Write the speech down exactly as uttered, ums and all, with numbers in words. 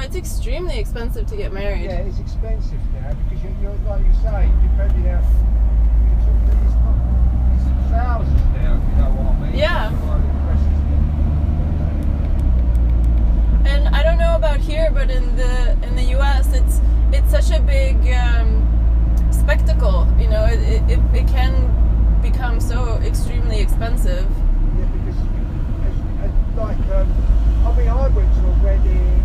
it's extremely expensive to get married. Yeah, it's expensive now because you're, you're like you say, depending how you talk, it's not it's thousands now. If you know what I mean? Yeah. It's And I don't know about here, but in the in the U S, it's it's such a big um, spectacle. You know, it, it it can become so extremely expensive. Yeah, because as, as, like um, I mean, I went to a wedding